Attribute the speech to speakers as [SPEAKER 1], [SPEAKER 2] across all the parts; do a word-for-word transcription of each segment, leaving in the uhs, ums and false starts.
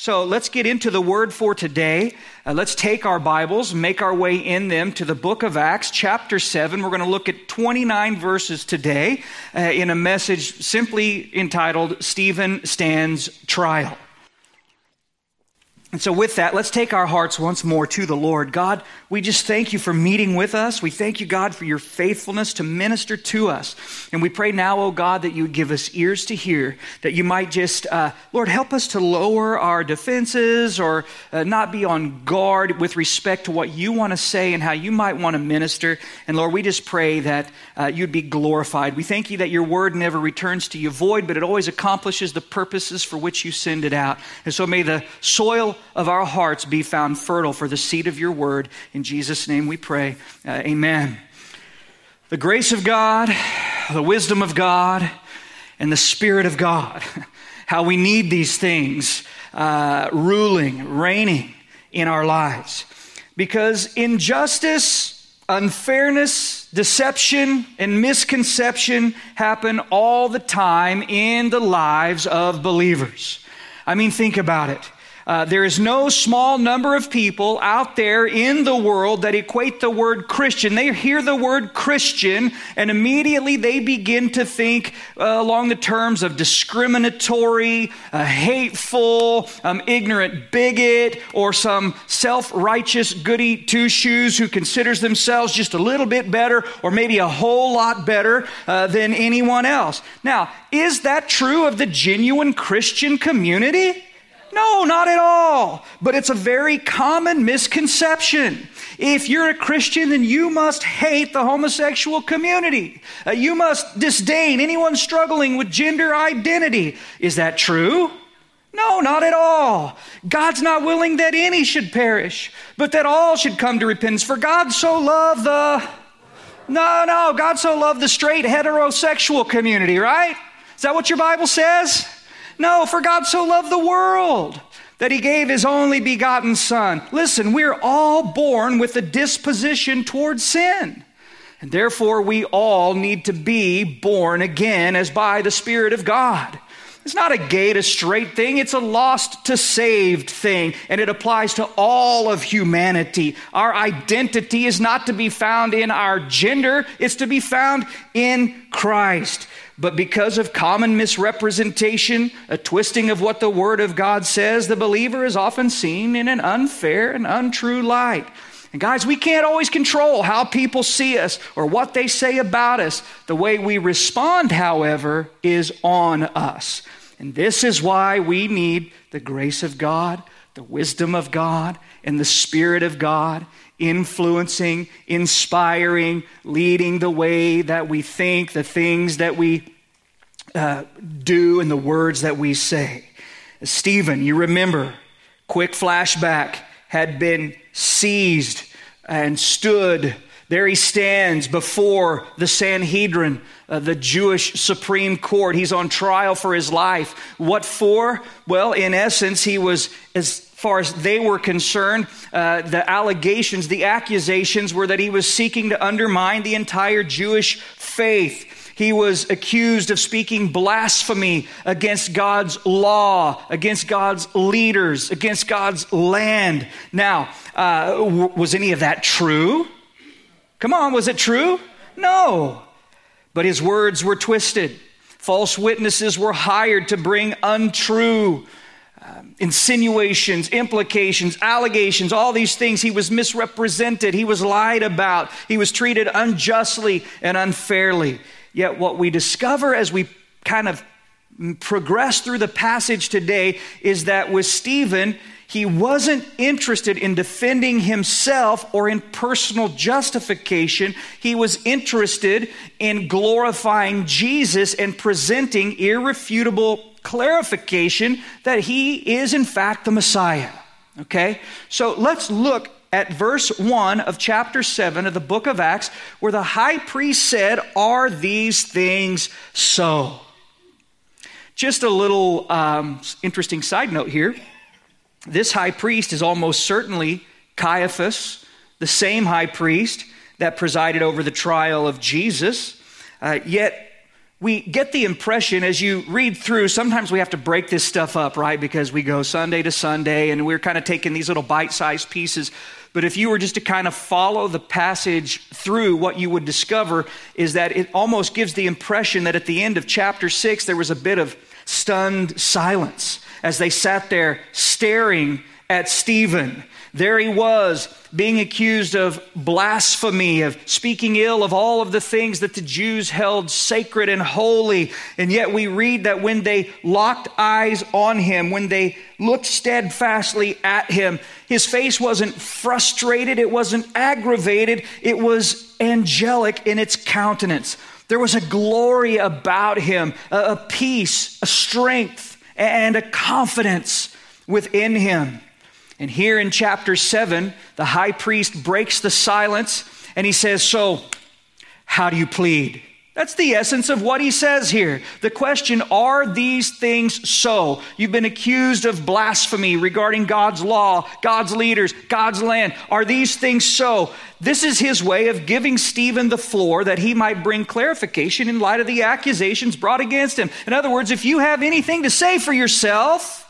[SPEAKER 1] So let's get into the word for today. Uh, let's take our Bibles, make our way in them to the book of Acts, chapter seven. We're going to look at twenty-nine verses today uh, in a message simply entitled, Stephen Stands Trial. And so with that, let's take our hearts once more to the Lord. God, we just thank you for meeting with us. We thank you, God, for your faithfulness to minister to us. And we pray now, oh God, that you would give us ears to hear, that you might just, uh, Lord, help us to lower our defenses or uh, not be on guard with respect to what you want to say and how you might want to minister. And Lord, we just pray that uh, you'd be glorified. We thank you that your word never returns to you void, but it always accomplishes the purposes for which you send it out. And so may the soil of our hearts be found fertile for the seed of your word. In Jesus' name we pray. Uh, amen. The grace of God, the wisdom of God, and the Spirit of God. How we need these things uh, ruling, reigning in our lives. Because injustice, unfairness, deception, and misconception happen all the time in the lives of believers. I mean, think about it. Uh, there is no small number of people out there in the world that equate the word Christian. They hear the word Christian and immediately they begin to think uh, along the terms of discriminatory, uh, hateful, um, ignorant bigot, or some self-righteous goody two-shoes who considers themselves just a little bit better or maybe a whole lot better uh, than anyone else. Now, is that true of the genuine Christian community? No, not at all. But it's a very common misconception. If you're a Christian, then you must hate the homosexual community. Uh, you must disdain anyone struggling with gender identity. Is that true? No, not at all. God's not willing that any should perish, but that all should come to repentance. For God so loved the... No, no, God so loved the straight heterosexual community, right? Is that what your Bible says? No, for God so loved the world that he gave his only begotten Son. Listen, we're all born with a disposition towards sin. And therefore, we all need to be born again as by the Spirit of God. It's not a gay to straight thing. It's a lost to saved thing. And it applies to all of humanity. Our identity is not to be found in our gender. It's to be found in Christ. But because of common misrepresentation, a twisting of what the Word of God says, the believer is often seen in an unfair and untrue light. And guys, we can't always control how people see us or what they say about us. The way we respond, however, is on us. And this is why we need the grace of God, the wisdom of God, and the Spirit of God influencing, inspiring, leading the way that we think, the things that we uh, do, and the words that we say. Stephen, you remember, quick flashback, had been seized and stood. There he stands before the Sanhedrin, uh, the Jewish Supreme Court. He's on trial for his life. What for? Well, in essence, he was, as far as they were concerned, uh, the allegations, the accusations were that he was seeking to undermine the entire Jewish faith. He was accused of speaking blasphemy against God's law, against God's leaders, against God's land. Now, uh, w- was any of that true? Come on, was it true? No. But his words were twisted. False witnesses were hired to bring untrue um, insinuations, implications, allegations, all these things. He was misrepresented. He was lied about. He was treated unjustly and unfairly. Yet what we discover as we kind of progress through the passage today is that with Stephen, he wasn't interested in defending himself or in personal justification. He was interested in glorifying Jesus and presenting irrefutable clarification that he is in fact the Messiah. Okay? So let's look at verse one of chapter seven of the book of Acts, where the high priest said, "Are these things so?" Just a little um, interesting side note here. This high priest is almost certainly Caiaphas, the same high priest that presided over the trial of Jesus. Uh, yet, we get the impression as you read through, sometimes we have to break this stuff up, right? Because we go Sunday to Sunday and we're kind of taking these little bite-sized pieces. But if you were just to kind of follow the passage through, what you would discover is that it almost gives the impression that at the end of chapter six, there was a bit of stunned silence as they sat there staring at Stephen. There he was, being accused of blasphemy, of speaking ill of all of the things that the Jews held sacred and holy. And yet we read that when they locked eyes on him, when they looked steadfastly at him, his face wasn't frustrated, it wasn't aggravated, it was angelic in its countenance. There was a glory about him, a peace, a strength, and a confidence within him. And here in chapter seven, the high priest breaks the silence and he says, so, how do you plead? That's the essence of what he says here. The question, are these things so? You've been accused of blasphemy regarding God's law, God's leaders, God's land. Are these things so? This is his way of giving Stephen the floor that he might bring clarification in light of the accusations brought against him. In other words, if you have anything to say for yourself,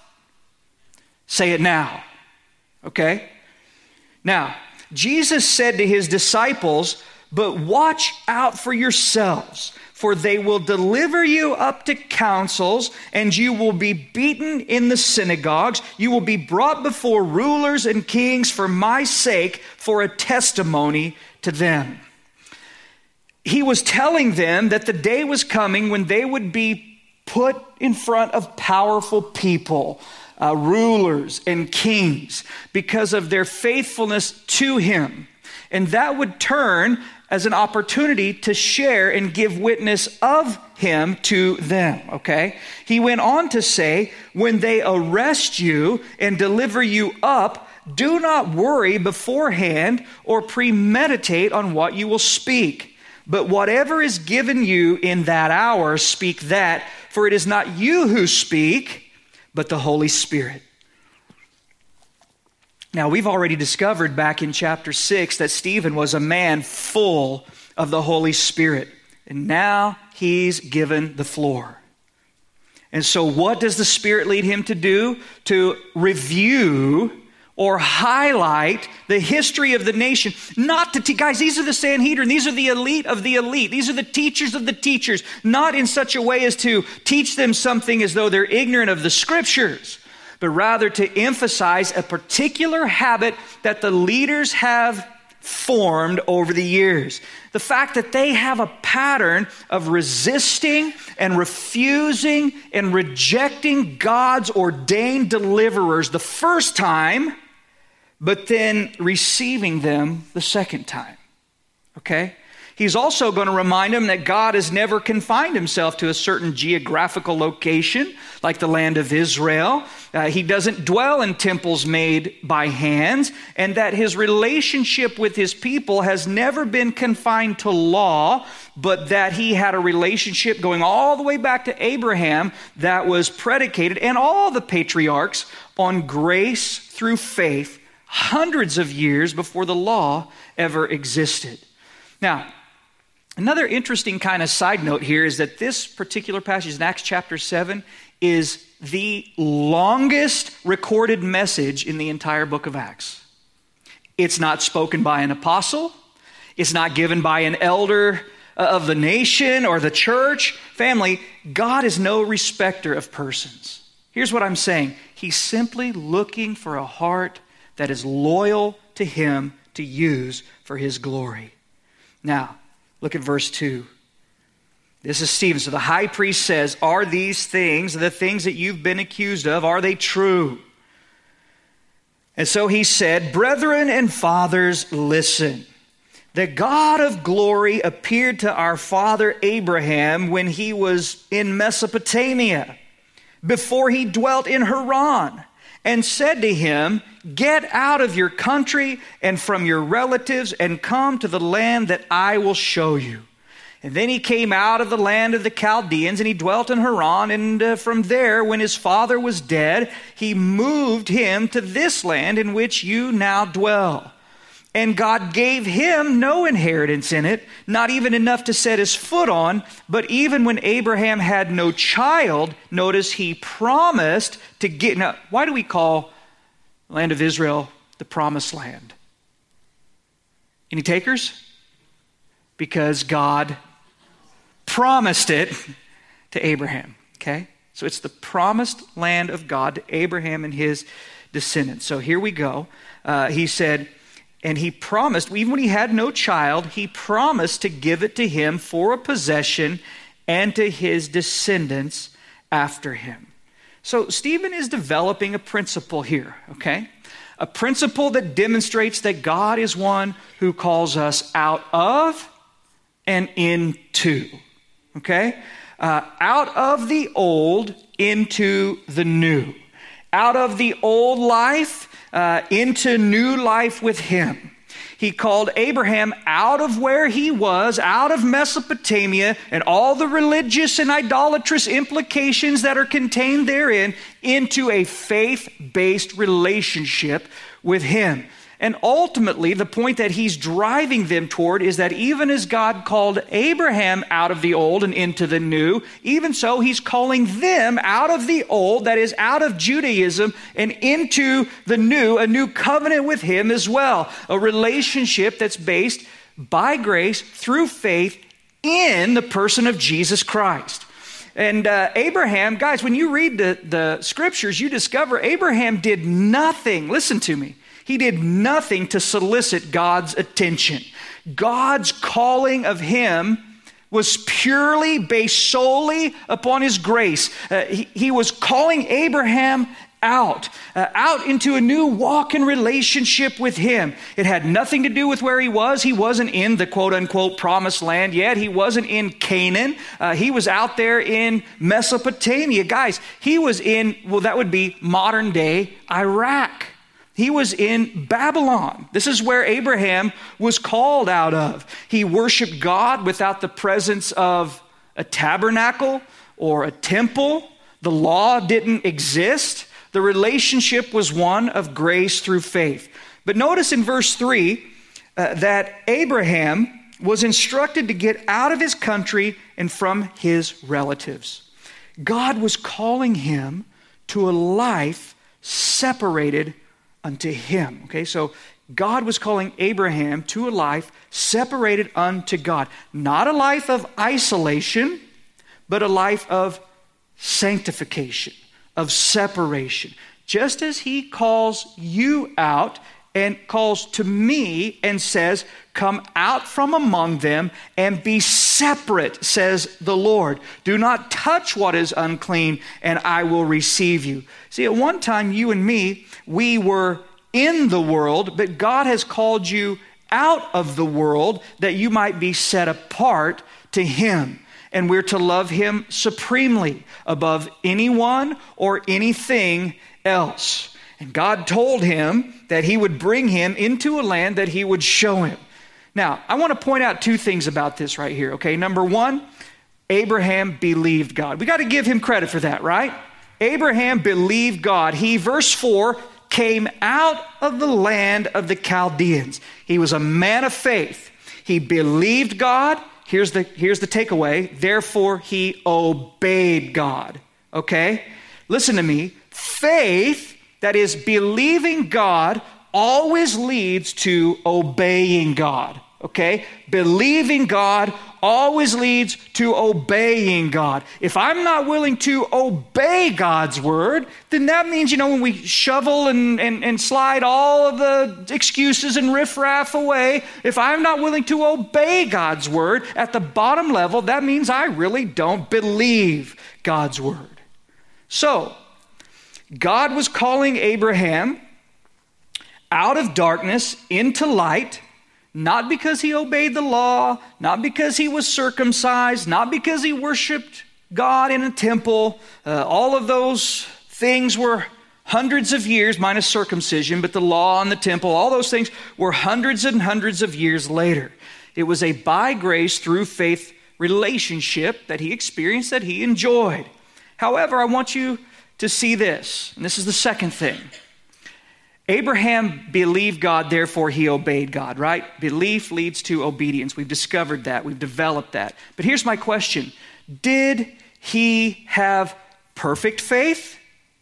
[SPEAKER 1] say it now. Okay? Now, Jesus said to his disciples, but watch out for yourselves, for they will deliver you up to councils, and you will be beaten in the synagogues. You will be brought before rulers and kings for my sake, for a testimony to them. He was telling them that the day was coming when they would be put in front of powerful people, Uh, rulers and kings, because of their faithfulness to him. And that would turn as an opportunity to share and give witness of him to them, okay? He went on to say, when they arrest you and deliver you up, do not worry beforehand or premeditate on what you will speak. But whatever is given you in that hour, speak that, for it is not you who speak, but the Holy Spirit. Now, we've already discovered back in chapter six that Stephen was a man full of the Holy Spirit. And now he's given the floor. And so what does the Spirit lead him to do? To review or highlight the history of the nation. Not to, te- guys, these are the Sanhedrin. These are the elite of the elite. These are the teachers of the teachers. Not in such a way as to teach them something as though they're ignorant of the scriptures, but rather to emphasize a particular habit that the leaders have formed over the years. The fact that they have a pattern of resisting and refusing and rejecting God's ordained deliverers the first time, but then receiving them the second time. Okay? He's also going to remind them that God has never confined himself to a certain geographical location, like the land of Israel. Uh, he doesn't dwell in temples made by hands, and that his relationship with his people has never been confined to law, but that he had a relationship going all the way back to Abraham that was predicated, and all the patriarchs, on grace through faith, hundreds of years before the law ever existed. Now, another interesting kind of side note here is that this particular passage in Acts chapter seven is the longest recorded message in the entire book of Acts. It's not spoken by an apostle. It's not given by an elder of the nation or the church. Family, God is no respecter of persons. Here's what I'm saying. He's simply looking for a heart that is loyal to him to use for his glory. Now, look at verse two. This is Stephen. So the high priest says, are these things, the things that you've been accused of, are they true? And so he said, brethren and fathers, listen. The God of glory appeared to our father Abraham when he was in Mesopotamia, before he dwelt in Haran, and said to him, get out of your country and from your relatives and come to the land that I will show you. And then he came out of the land of the Chaldeans and he dwelt in Haran. And uh, from there, when his father was dead, he moved him to this land in which you now dwell. And God gave him no inheritance in it, not even enough to set his foot on. But even when Abraham had no child, notice he promised to get. Now, why do we call the land of Israel the promised land? Any takers? Because God promised it to Abraham, okay? So it's the promised land of God to Abraham and his descendants. So here we go. Uh, he said, and he promised, even when he had no child, he promised to give it to him for a possession and to his descendants after him. So Stephen is developing a principle here, okay? A principle that demonstrates that God is one who calls us out of and into, okay? Uh, out of the old into the new. Out of the old life uh, into new life with him. He called Abraham out of where he was, out of Mesopotamia, and all the religious and idolatrous implications that are contained therein, into a faith-based relationship with him. And ultimately, the point that he's driving them toward is that even as God called Abraham out of the old and into the new, even so, he's calling them out of the old, that is, out of Judaism, and into the new, a new covenant with him as well. A relationship that's based by grace through faith in the person of Jesus Christ. And uh, Abraham, guys, when you read the, the scriptures, you discover Abraham did nothing. Listen to me. He did nothing to solicit God's attention. God's calling of him was purely based solely upon his grace. Uh, he, he was calling Abraham out, uh, out into a new walk and relationship with him. It had nothing to do with where he was. He wasn't in the quote-unquote promised land yet. He wasn't in Canaan. Uh, he was out there in Mesopotamia. Guys, he was in, well, that would be modern-day Iraq. He was in Babylon. This is where Abraham was called out of. He worshiped God without the presence of a tabernacle or a temple. The law didn't exist. The relationship was one of grace through faith. But notice in verse three uh, that Abraham was instructed to get out of his country and from his relatives. God was calling him to a life separated unto him. Okay, so God was calling Abraham to a life separated unto God. Not a life of isolation, but a life of sanctification, of separation. Just as he calls you out and calls to me and says, come out from among them and be separate, says the Lord. Do not touch what is unclean, and I will receive you. See, at one time, you and me, we were in the world, but God has called you out of the world that you might be set apart to him. And we're to love him supremely above anyone or anything else. And God told him that he would bring him into a land that he would show him. Now, I want to point out two things about this right here, okay? Number one, Abraham believed God. We got to give him credit for that, right? Abraham believed God. He, verse four, came out of the land of the Chaldeans. He was a man of faith. He believed God. Here's the, here's the takeaway. Therefore, he obeyed God. Okay? Listen to me. Faith, that is believing God, always leads to obeying God. Okay? Believing God always leads to obeying God. If I'm not willing to obey God's word, then that means, you know, when we shovel and, and, and slide all of the excuses and riffraff away, if I'm not willing to obey God's word at the bottom level, that means I really don't believe God's word. So, God was calling Abraham out of darkness into light, not because he obeyed the law, not because he was circumcised, not because he worshiped God in a temple. Uh, all of those things were hundreds of years, minus circumcision, but the law and the temple, all those things were hundreds and hundreds of years later. It was a by grace through faith relationship that he experienced, that he enjoyed. However, I want you to see this, and this is the second thing. Abraham believed God, therefore he obeyed God, right? Belief leads to obedience. We've discovered that. We've developed that. But here's my question. Did he have perfect faith?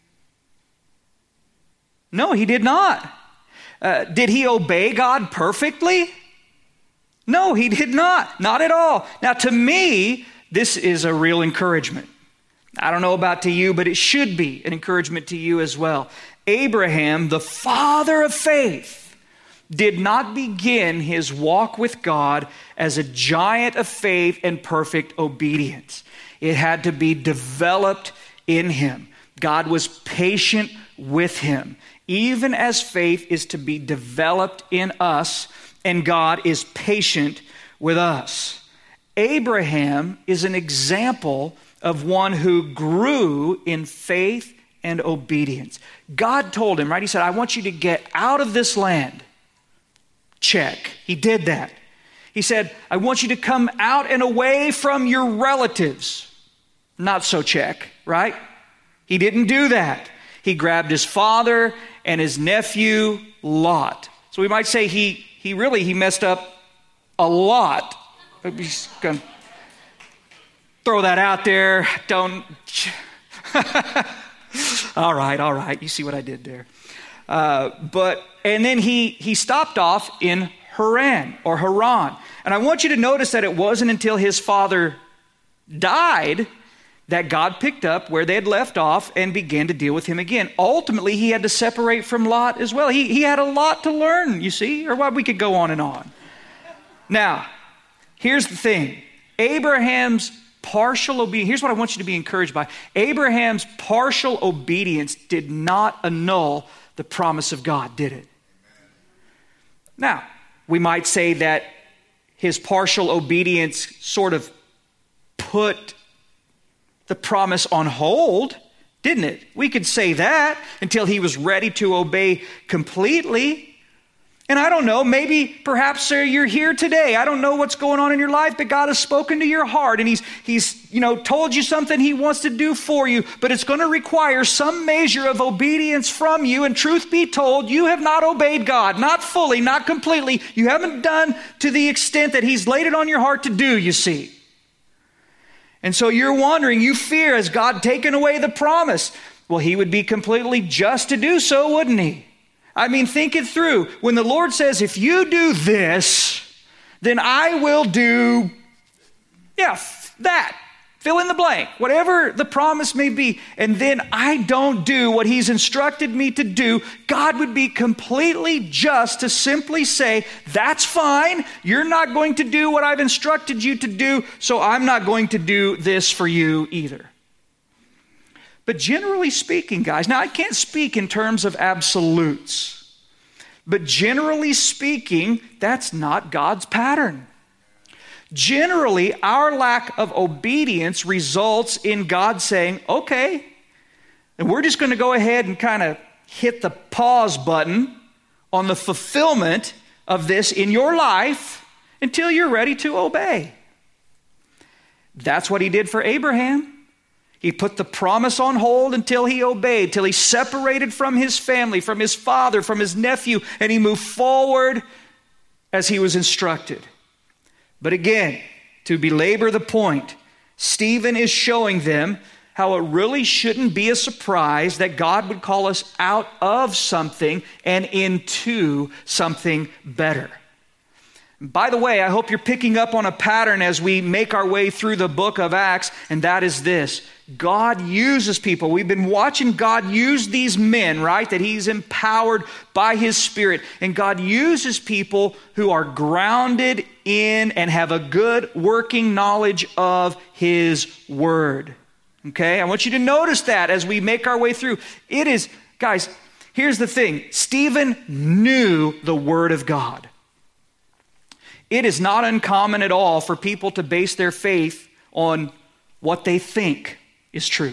[SPEAKER 1] No, he did not. Uh, did he obey God perfectly? No, he did not. Not at all. Now, to me, this is a real encouragement. I don't know about to you, but it should be an encouragement to you as well. Abraham, the father of faith, did not begin his walk with God as a giant of faith and perfect obedience. It had to be developed in him. God was patient with him, even as faith is to be developed in us, and God is patient with us. Abraham is an example of one who grew in faith and obedience. God told him, right? He said, I want you to get out of this land. Check. He did that. He said, I want you to come out and away from your relatives. Not so check, right? He didn't do that. He grabbed his father and his nephew, Lot. So we might say he, he really, he messed up a lot. I'm just going to throw that out there. Don't... all right, all right. You see what I did there. Uh, but, and then he, he stopped off in Haran or Haran. And I want you to notice that it wasn't until his father died that God picked up where they had left off and began to deal with him again. Ultimately, he had to separate from Lot as well. He, he had a lot to learn, you see, or why we could go on and on. Now, here's the thing. Abraham's partial obedience, here's what I want you to be encouraged by. Abraham's partial obedience did not annul the promise of God, did it? Now, we might say that his partial obedience sort of put the promise on hold, didn't it? We could say that until he was ready to obey completely. And I don't know, maybe perhaps sir, you're here today. I don't know what's going on in your life, but God has spoken to your heart and he's, he's, you know, told you something he wants to do for you, but it's going to require some measure of obedience from you. And truth be told, you have not obeyed God, not fully, not completely. You haven't done to the extent that he's laid it on your heart to do, you see. And so you're wondering, you fear, has God taken away the promise? Well, he would be completely just to do so, wouldn't he? I mean, think it through. When the Lord says, if you do this, then I will do, yeah, that. Fill in the blank. Whatever the promise may be. And then I don't do what he's instructed me to do. God would be completely just to simply say, that's fine. You're not going to do what I've instructed you to do, so I'm not going to do this for you either. But generally speaking, guys, now I can't speak in terms of absolutes, but generally speaking, that's not God's pattern. Generally, our lack of obedience results in God saying, okay, and we're just going to go ahead and kind of hit the pause button on the fulfillment of this in your life until you're ready to obey. That's what he did for Abraham. He put the promise on hold until he obeyed, till he separated from his family, from his father, from his nephew, and he moved forward as he was instructed. But again, to belabor the point, Stephen is showing them how it really shouldn't be a surprise that God would call us out of something and into something better. By the way, I hope you're picking up on a pattern as we make our way through the book of Acts, and that is this. God uses people. We've been watching God use these men, right? That he's empowered by his Spirit. And God uses people who are grounded in and have a good working knowledge of his word. Okay? I want you to notice that as we make our way through. It is, guys, here's the thing. Stephen knew the word of God. It is not uncommon at all for people to base their faith on what they think is true.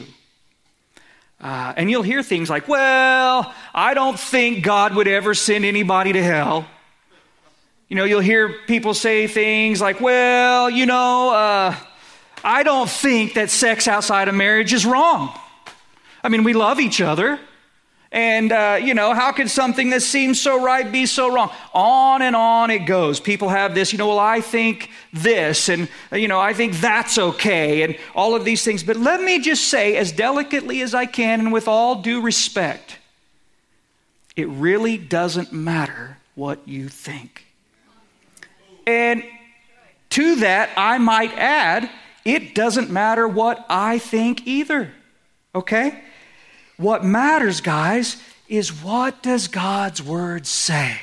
[SPEAKER 1] Uh, and you'll hear things like, well, I don't think God would ever send anybody to hell. You know, you'll hear people say things like, well, you know, uh, I don't think that sex outside of marriage is wrong. I mean, we love each other. And, uh, you know, how can something that seems so right be so wrong? On and on it goes. People have this, you know, well, I think this, and, you know, I think that's okay, and all of these things. But let me just say, as delicately as I can, and with all due respect, it really doesn't matter what you think. And to that, I might add, it doesn't matter what I think either. Okay? What matters, guys, is what does God's word say?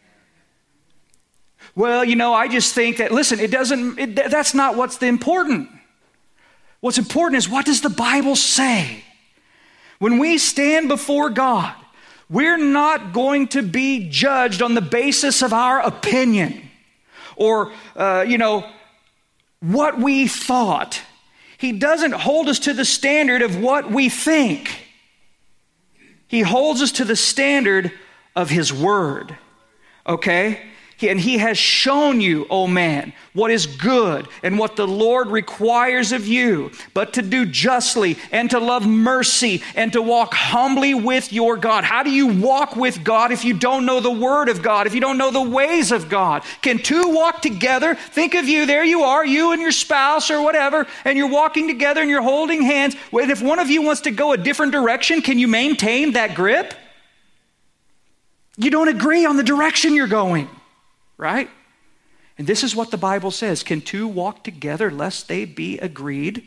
[SPEAKER 1] Well, you know, I just think that, listen, it doesn't, it, that's not what's the important. What's important is what does the Bible say? When we stand before God, we're not going to be judged on the basis of our opinion or, uh, you know, what we thought. He doesn't hold us to the standard of what we think. He holds us to the standard of His Word, okay? And He has shown you, oh man, what is good and what the Lord requires of you, but to do justly and to love mercy and to walk humbly with your God. How do you walk with God if you don't know the Word of God, if you don't know the ways of God? Can two walk together? Think of you, there you are, you and your spouse or whatever, and you're walking together and you're holding hands. And if one of you wants to go a different direction, can you maintain that grip? You don't agree on the direction you're going. Right? And this is what the Bible says. Can two walk together lest they be agreed?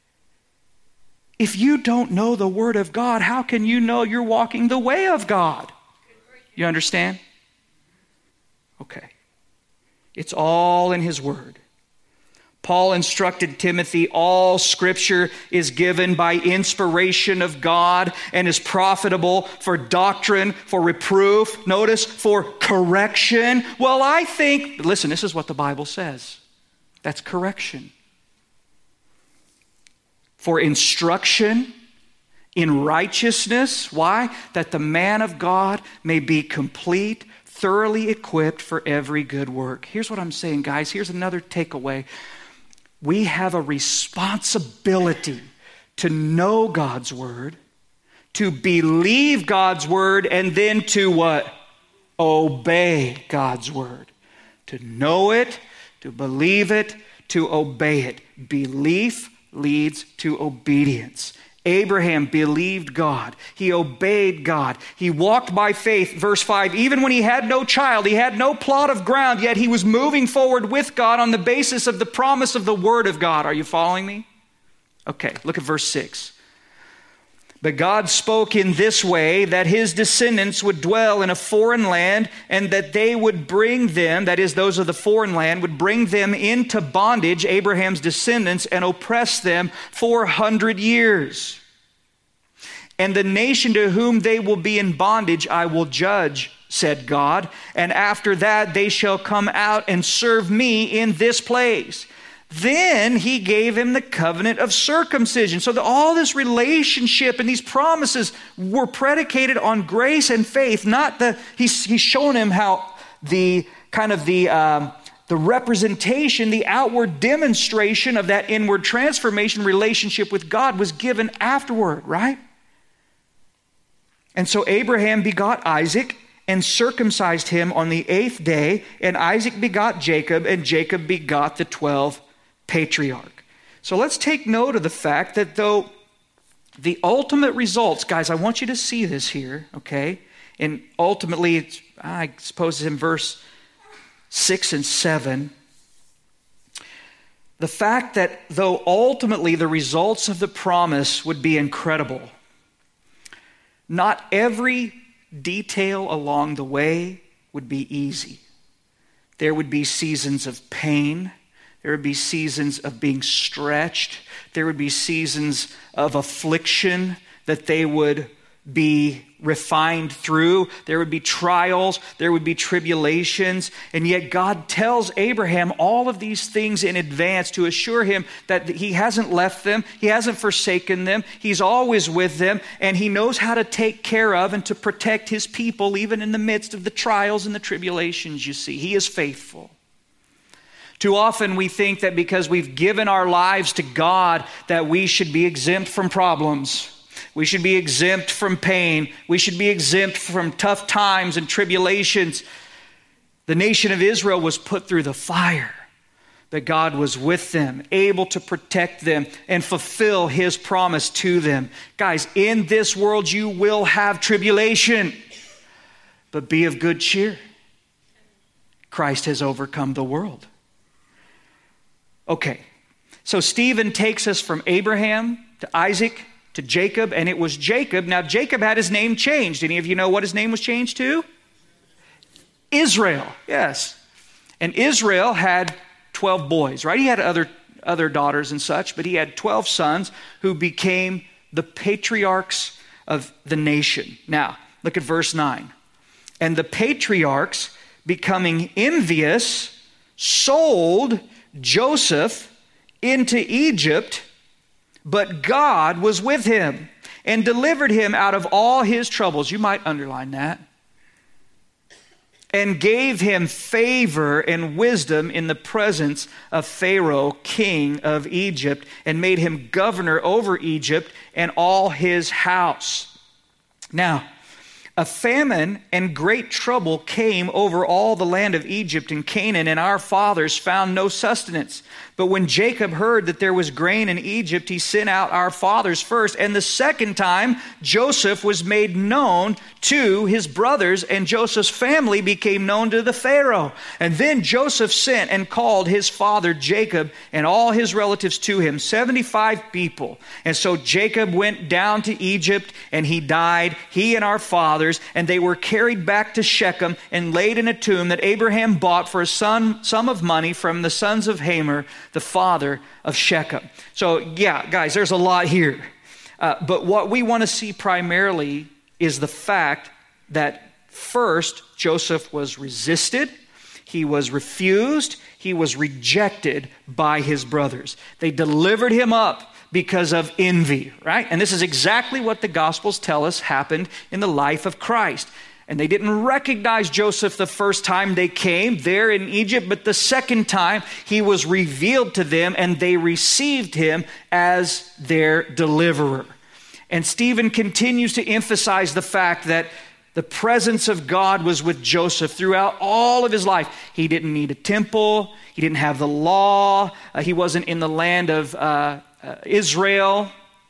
[SPEAKER 1] If you don't know the Word of God, how can you know you're walking the way of God? You understand? Okay. It's all in His Word. Paul instructed Timothy, all Scripture is given by inspiration of God and is profitable for doctrine, for reproof, notice, for correction. Well, I think, listen, this is what the Bible says. That's correction. For instruction in righteousness. Why? That the man of God may be complete, thoroughly equipped for every good work. Here's what I'm saying, guys. Here's another takeaway. We have a responsibility to know God's Word, to believe God's Word, and then to what? Obey God's Word. To know it, to believe it, to obey it. Belief leads to obedience. Abraham believed God. He obeyed God. He walked by faith. Verse five, even when he had no child, he had no plot of ground, yet he was moving forward with God on the basis of the promise of the Word of God. Are you following me? Okay, look at verse six. But God spoke in this way, that his descendants would dwell in a foreign land, and that they would bring them, that is, those of the foreign land, would bring them into bondage, Abraham's descendants, and oppress them four hundred years. And the nation to whom they will be in bondage I will judge, said God, and after that they shall come out and serve me in this place. Then he gave him the covenant of circumcision. So the, all this relationship and these promises were predicated on grace and faith. Not the he's he's shown him how the kind of the um, the representation, the outward demonstration of that inward transformation relationship with God was given afterward, right? And so Abraham begot Isaac and circumcised him on the eighth day, and Isaac begot Jacob, and Jacob begot the twelve patriarch. So let's take note of the fact that though the ultimate results, guys, I want you to see this here, okay? And ultimately, it's, I suppose it's in verse six and seven. The fact that though ultimately the results of the promise would be incredible, not every detail along the way would be easy. There would be seasons of pain. There would be seasons of being stretched. There would be seasons of affliction that they would be refined through. There would be trials. There would be tribulations. And yet God tells Abraham all of these things in advance to assure him that he hasn't left them. He hasn't forsaken them. He's always with them. And he knows how to take care of and to protect his people even in the midst of the trials and the tribulations, you see. He is faithful. Too often we think that because we've given our lives to God that we should be exempt from problems. We should be exempt from pain. We should be exempt from tough times and tribulations. The nation of Israel was put through the fire, but God was with them, able to protect them and fulfill his promise to them. Guys, in this world you will have tribulation, but be of good cheer. Christ has overcome the world. Okay, so Stephen takes us from Abraham to Isaac to Jacob, and it was Jacob. Now, Jacob had his name changed. Any of you know what his name was changed to? Israel, yes. And Israel had twelve boys, right? He had other, other daughters and such, but he had twelve sons who became the patriarchs of the nation. Now, look at verse nine. And the patriarchs, becoming envious, sold Joseph into Egypt, but God was with him and delivered him out of all his troubles. You might underline that. And gave him favor and wisdom in the presence of Pharaoh, king of Egypt, and made him governor over Egypt and all his house. Now, a famine and great trouble came over all the land of Egypt and Canaan, and our fathers found no sustenance. But when Jacob heard that there was grain in Egypt, he sent out our fathers first. And the second time, Joseph was made known to his brothers, and Joseph's family became known to the Pharaoh. And then Joseph sent and called his father Jacob and all his relatives to him, seventy-five people. And so Jacob went down to Egypt, and he died, he and our fathers, and they were carried back to Shechem and laid in a tomb that Abraham bought for a sum, sum of money from the sons of Hamor, the father of Shechem. So yeah, guys, there's a lot here. Uh, but what we want to see primarily is the fact that first, Joseph was resisted, he was refused, he was rejected by his brothers. They delivered him up because of envy, right? And this is exactly what the Gospels tell us happened in the life of Christ. And they didn't recognize Joseph the first time they came there in Egypt, but the second time he was revealed to them and they received him as their deliverer. And Stephen continues to emphasize the fact that the presence of God was with Joseph throughout all of his life. He didn't need a temple. He didn't have the law. Uh, he wasn't in the land of uh, uh, Israel.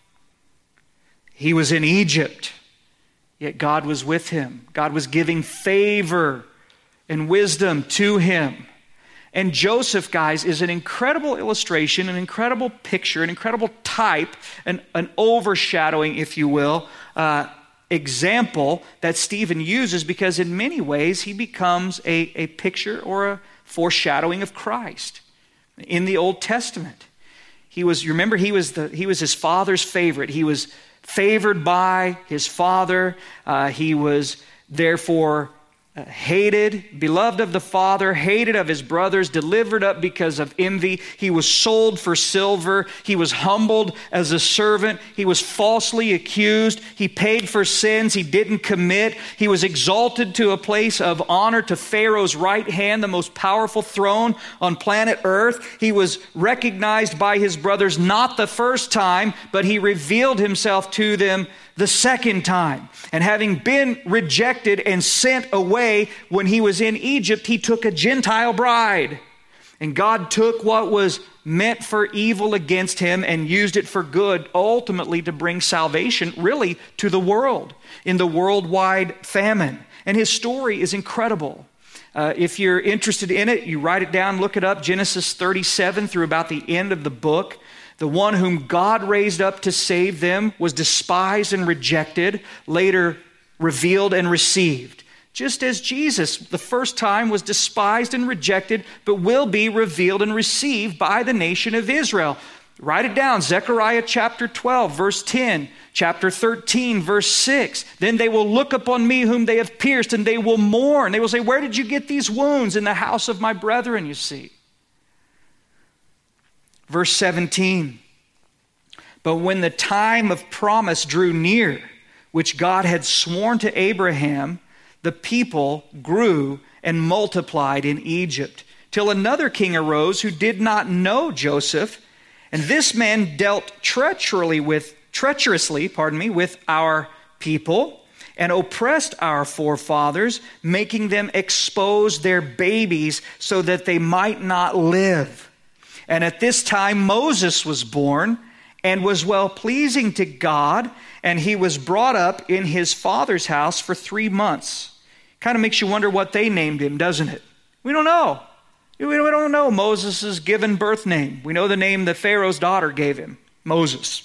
[SPEAKER 1] He was in Egypt. Yet God was with him. God was giving favor and wisdom to him. And Joseph, guys, is an incredible illustration, an incredible picture, an incredible type, an, an overshadowing, if you will, uh, example that Stephen uses, because in many ways he becomes a, a picture or a foreshadowing of Christ in the Old Testament. He was, you remember, he was the he was his father's favorite. He was favored by his father. Uh, he was therefore uh, hated, beloved of the father, hated of his brothers, delivered up because of envy. He was sold for silver. He was humbled as a servant. He was falsely accused. He paid for sins he didn't commit. He was exalted to a place of honor to Pharaoh's right hand, the most powerful throne on planet Earth. He was recognized by his brothers not the first time, but he revealed himself to them the second time. And having been rejected and sent away when he was in Egypt, he took a Gentile bride. And God took what was meant for evil against him and used it for good, ultimately to bring salvation really to the world in the worldwide famine. And his story is incredible. Uh, if you're interested in it, you write it down, look it up, Genesis thirty-seven through about the end of the book. The one whom God raised up to save them was despised and rejected, later revealed and received. Just as Jesus, the first time, was despised and rejected, but will be revealed and received by the nation of Israel. Write it down, Zechariah chapter twelve, verse ten, chapter thirteen, verse six. Then they will look upon me whom they have pierced, and they will mourn. They will say, where did you get these wounds? In the house of my brethren, you see. Verse seventeen, but when the time of promise drew near, which God had sworn to Abraham, the people grew and multiplied in Egypt, till another king arose who did not know Joseph, and this man dealt treacherously with treacherously, pardon me, with our people and oppressed our forefathers, making them expose their babies so that they might not live. And at this time Moses was born and was well-pleasing to God, and he was brought up in his father's house for three months. Kind of makes you wonder what they named him, doesn't it? We don't know. We don't know Moses' given birth name. We know the name that Pharaoh's daughter gave him, Moses.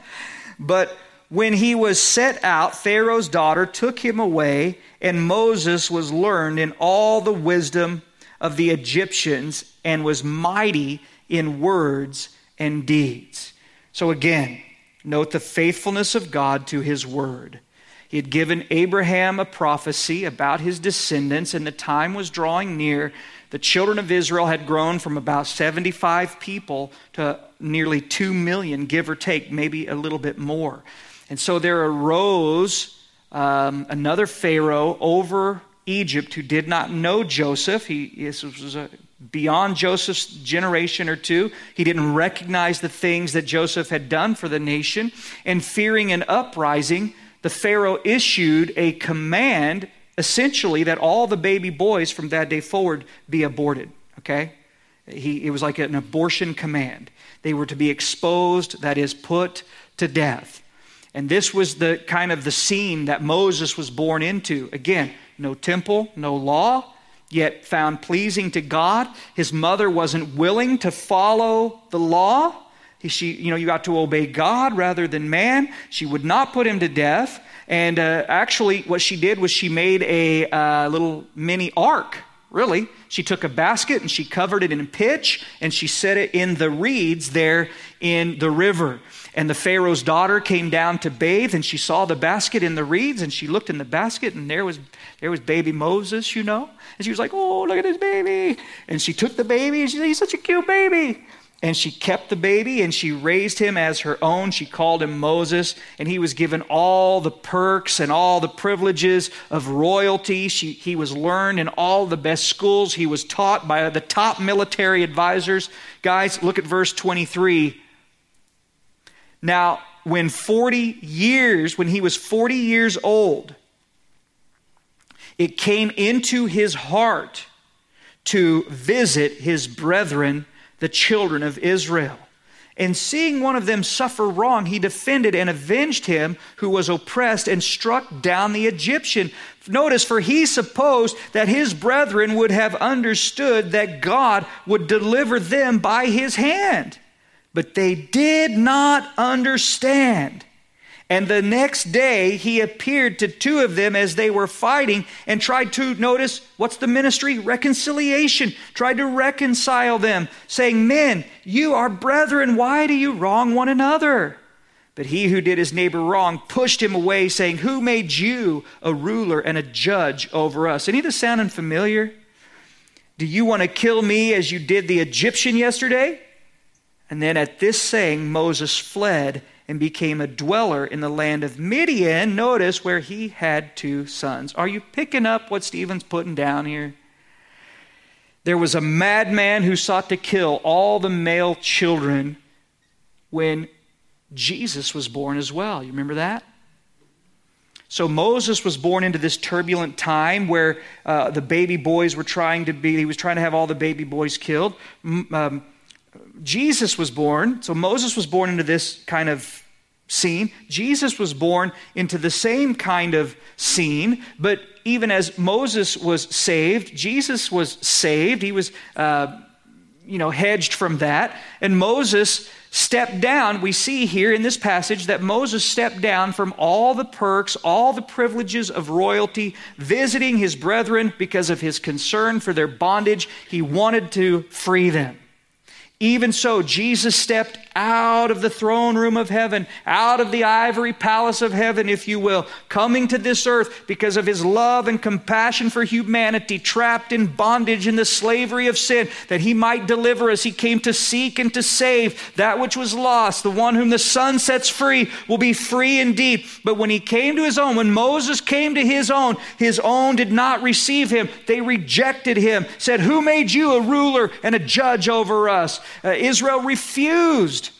[SPEAKER 1] But when he was set out, Pharaoh's daughter took him away, and Moses was learned in all the wisdom of the Egyptians and was mighty in words and deeds. So again, note the faithfulness of God to his word. He had given Abraham a prophecy about his descendants, and the time was drawing near. The children of Israel had grown from about seventy-five people to nearly two million, give or take, maybe a little bit more. And so there arose um, another Pharaoh over Egypt who did not know Joseph. He this was a, beyond Joseph's generation or two. He didn't recognize the things that Joseph had done for the nation. And fearing an uprising, the Pharaoh issued a command, essentially, that all the baby boys from that day forward be aborted. Okay? He, it was like an abortion command. They were to be exposed, that is, put to death. And this was the kind of the scene that Moses was born into. Again, no temple, no law, yet found pleasing to God. His mother wasn't willing to follow the law. She, you know, you got to obey God rather than man. She would not put him to death. And uh, actually what she did was she made a uh, little mini ark, really. She took a basket and she covered it in pitch and she set it in the reeds there in the river. And the Pharaoh's daughter came down to bathe, and she saw the basket in the reeds, and she looked in the basket, and there was there was baby Moses, you know. And she was like, oh, look at this baby. And she took the baby, and she said, he's such a cute baby. And she kept the baby, and she raised him as her own. She called him Moses, and he was given all the perks and all the privileges of royalty. She, he was learned in all the best schools. He was taught by the top military advisors. Guys, look at verse twenty-three. Now, when forty years, when he was forty years old, it came into his heart to visit his brethren, the children of Israel. And seeing one of them suffer wrong, he defended and avenged him who was oppressed and struck down the Egyptian. Notice, for he supposed that his brethren would have understood that God would deliver them by his hand. But they did not understand. And the next day he appeared to two of them as they were fighting and tried to, notice, what's the ministry? Reconciliation. Tried to reconcile them, saying, men, you are brethren, why do you wrong one another? But he who did his neighbor wrong pushed him away, saying, who made you a ruler and a judge over us? Any of this sounding familiar? Do you want to kill me as you did the Egyptian yesterday? And then at this saying, Moses fled and became a dweller in the land of Midian. Notice where he had two sons. Are you picking up what Stephen's putting down here? There was a madman who sought to kill all the male children when Jesus was born as well. You remember that? So Moses was born into this turbulent time where uh, the baby boys were trying to be, he was trying to have all the baby boys killed. Um, Jesus was born, so Moses was born into this kind of scene. Jesus was born into the same kind of scene, but even as Moses was saved, Jesus was saved. He was, uh, you know, hedged from that. And Moses stepped down. We see here in this passage that Moses stepped down from all the perks, all the privileges of royalty, visiting his brethren because of his concern for their bondage. He wanted to free them. Even so, Jesus stepped out of the throne room of heaven, out of the ivory palace of heaven, if you will, coming to this earth because of his love and compassion for humanity, trapped in bondage in the slavery of sin, that he might deliver us. He came to seek and to save that which was lost. The one whom the Son sets free will be free indeed. But when he came to his own, when Moses came to his own, his own did not receive him. They rejected him, said, who made you a ruler and a judge over us? Uh, Israel refused.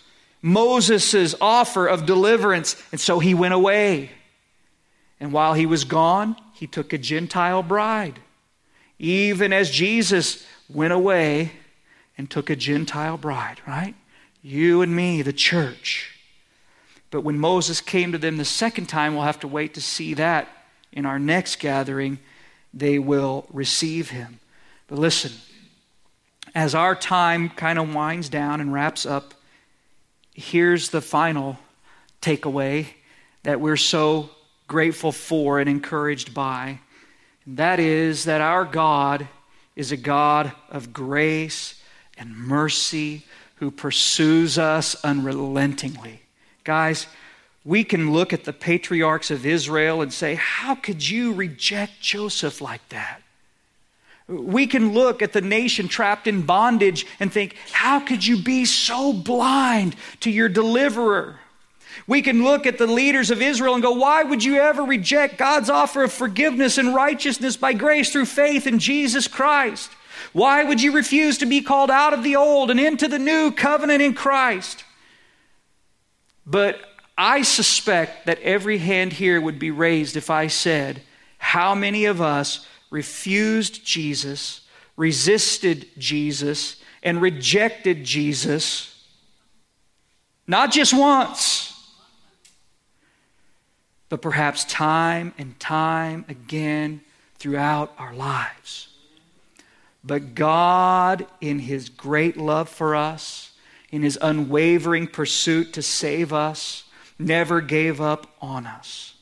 [SPEAKER 1] Moses' offer of deliverance. And so he went away. And while he was gone, he took a Gentile bride. Even as Jesus went away and took a Gentile bride, right? You and me, the church. But when Moses came to them the second time, we'll have to wait to see that in our next gathering. They will receive him. But listen, as our time kind of winds down and wraps up, here's the final takeaway that we're so grateful for and encouraged by. And that is that our God is a God of grace and mercy who pursues us unrelentingly. Guys, we can look at the patriarchs of Israel and say, how could you reject Joseph like that? We can look at the nation trapped in bondage and think, how could you be so blind to your deliverer? We can look at the leaders of Israel and go, why would you ever reject God's offer of forgiveness and righteousness by grace through faith in Jesus Christ? Why would you refuse to be called out of the old and into the new covenant in Christ? But I suspect that every hand here would be raised if I said, how many of us refused Jesus, resisted Jesus, and rejected Jesus, not just once, but perhaps time and time again throughout our lives. But God, in His great love for us, in His unwavering pursuit to save us, never gave up on us.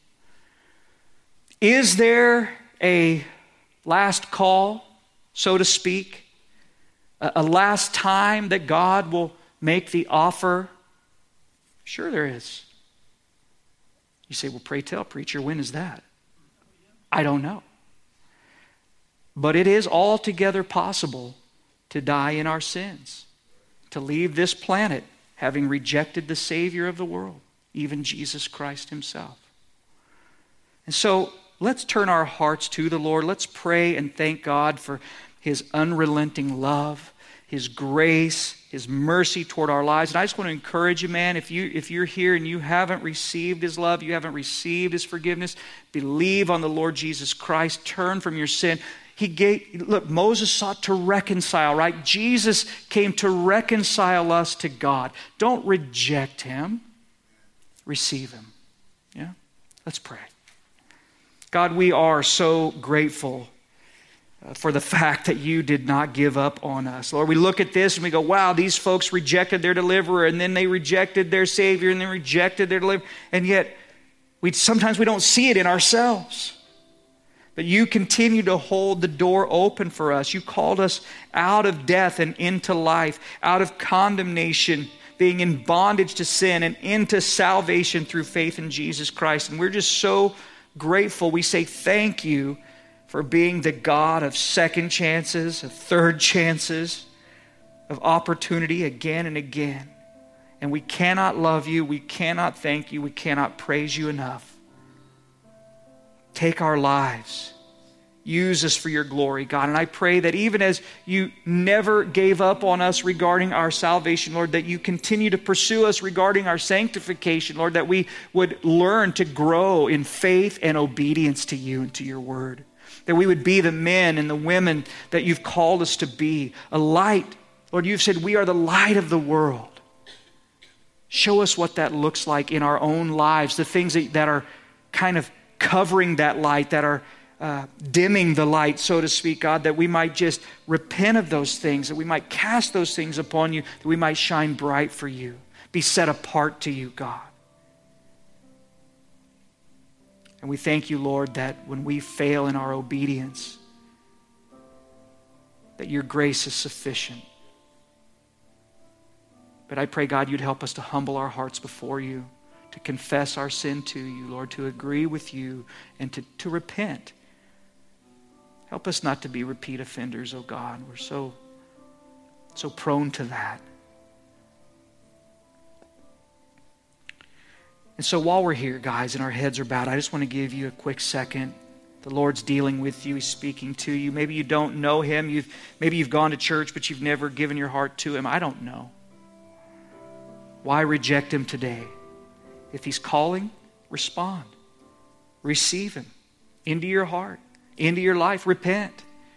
[SPEAKER 1] Is there a last call, so to speak? A, a last time that God will make the offer? Sure there is. You say, well, pray tell, preacher, when is that? I don't know. But it is altogether possible to die in our sins, to leave this planet having rejected the Savior of the world, even Jesus Christ Himself. And so let's turn our hearts to the Lord. Let's pray and thank God for His unrelenting love, His grace, His mercy toward our lives. And I just want to encourage you, man, if, you, if you're here and you haven't received His love, you haven't received His forgiveness, believe on the Lord Jesus Christ, turn from your sin. He gave, look, Moses sought to reconcile, right? Jesus came to reconcile us to God. Don't reject Him. Receive Him. Yeah? Let's pray. God, we are so grateful uh, for the fact that You did not give up on us. Lord, we look at this and we go, wow, these folks rejected their deliverer, and then they rejected their Savior, and then rejected their deliverer. And yet, we sometimes we don't see it in ourselves. But You continue to hold the door open for us. You called us out of death and into life, out of condemnation, being in bondage to sin, and into salvation through faith in Jesus Christ. And we're just so grateful. We say thank You for being the God of second chances, of third chances, of opportunity again and again. And we cannot love You, we cannot thank You, we cannot praise You enough. Take our lives. Use us for Your glory, God. And I pray that even as You never gave up on us regarding our salvation, Lord, that You continue to pursue us regarding our sanctification, Lord, that we would learn to grow in faith and obedience to You and to Your word. That we would be the men and the women that You've called us to be. A light. Lord, You've said we are the light of the world. Show us what that looks like in our own lives, the things that, that are kind of covering that light, that are uh, dimming the light, so to speak, God, that we might just repent of those things, that we might cast those things upon You, that we might shine bright for You, be set apart to You, God. And we thank You, Lord, that when we fail in our obedience, that Your grace is sufficient. But I pray, God, You'd help us to humble our hearts before You, to confess our sin to You, Lord, to agree with You, and to, to repent. Help us not to be repeat offenders, oh God. We're so, so prone to that. And so while we're here, guys, and our heads are bowed, I just want to give you a quick second. The Lord's dealing with you. He's speaking to you. Maybe you don't know Him. You've, maybe you've gone to church, but you've never given your heart to Him. I don't know. Why reject him today? If he's calling, respond. Receive him into your heart, into your life. Repent.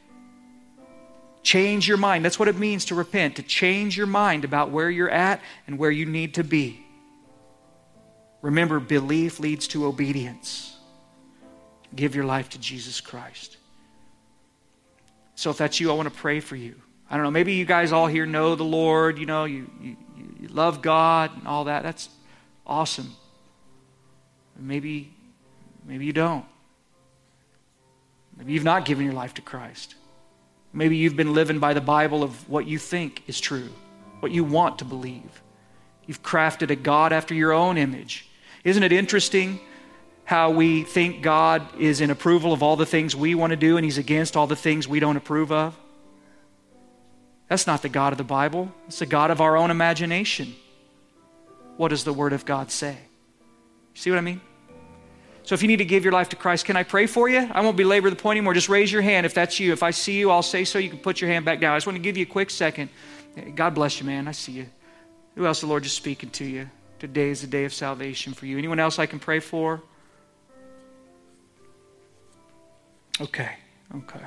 [SPEAKER 1] Change your mind. That's what it means to repent, to change your mind about where you're at and where you need to be. Remember, belief leads to obedience. Give your life to Jesus Christ. So if that's you, I want to pray for you. I don't know, maybe you guys all here know the Lord, you know, you, you, you love God and all that. That's awesome. Maybe, maybe you don't. Maybe you've not given your life to Christ. Maybe you've been living by the Bible of what you think is true, what you want to believe. You've crafted a God after your own image. Isn't it interesting how we think God is in approval of all the things we want to do and he's against all the things we don't approve of? That's not the God of the Bible. It's the God of our own imagination. What does the Word of God say? See what I mean? So if you need to give your life to Christ, can I pray for you? I won't belabor the point anymore. Just raise your hand if that's you. If I see you, I'll say so. You can put your hand back down. I just want to give you a quick second. God bless you, man. I see you. Who else the Lord just speaking to you? Today is the day of salvation for you. Anyone else I can pray for? Okay. Okay.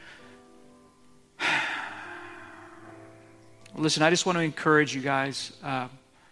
[SPEAKER 1] Well, listen, I just want to encourage you guys. Uh,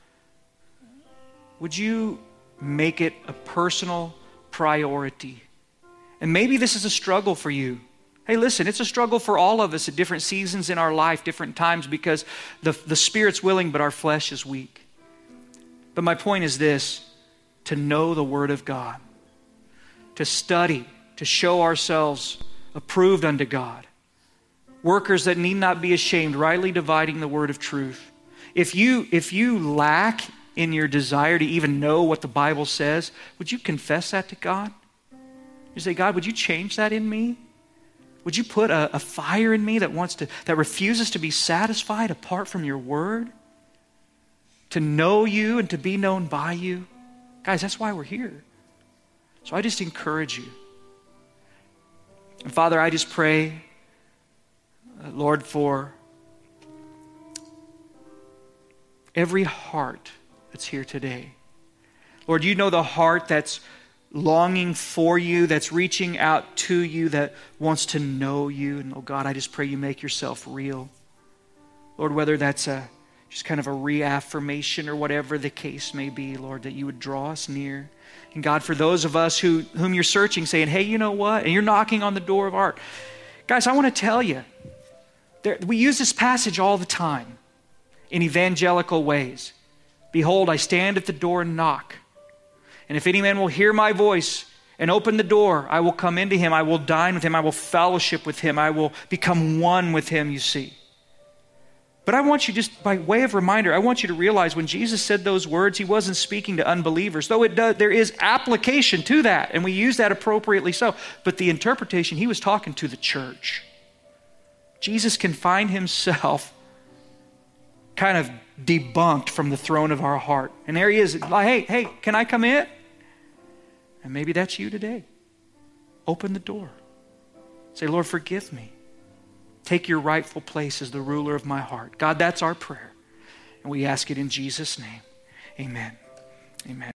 [SPEAKER 1] would you make it a personal priority? And maybe this is a struggle for you. Hey, listen, it's a struggle for all of us at different seasons in our life, different times, because the, the Spirit's willing, but our flesh is weak. But my point is this, to know the Word of God, to study, to show ourselves approved unto God, workers that need not be ashamed, rightly dividing the word of truth. If you, if you lack in your desire to even know what the Bible says, would you confess that to God? You say, God, would you change that in me? Would you put a, a fire in me that wants to, that refuses to be satisfied apart from your word? To know you and to be known by you? Guys, that's why we're here. So I just encourage you. And Father, I just pray, uh, Lord, for every heart that's here today. Lord, you know the heart that's longing for you, that's reaching out to you, that wants to know you. And oh God, I just pray you make yourself real. Lord, whether that's a just kind of a reaffirmation or whatever the case may be, Lord, that you would draw us near. And God, for those of us who whom you're searching, saying, hey, you know what? And you're knocking on the door of our heart. Guys, I want to tell you, there, we use this passage all the time in evangelical ways. Behold, I stand at the door and knock. And if any man will hear my voice and open the door, I will come into him. I will dine with him. I will fellowship with him. I will become one with him, you see. But I want you, just by way of reminder, I want you to realize when Jesus said those words, he wasn't speaking to unbelievers, though it does, there is application to that, and we use that appropriately so. But the interpretation, he was talking to the church. Jesus can find himself kind of debunked from the throne of our heart. And there he is, like, hey, hey, can I come in? And maybe that's you today. Open the door. Say, Lord, forgive me. Take your rightful place as the ruler of my heart. God, that's our prayer. And we ask it in Jesus' name. Amen. Amen.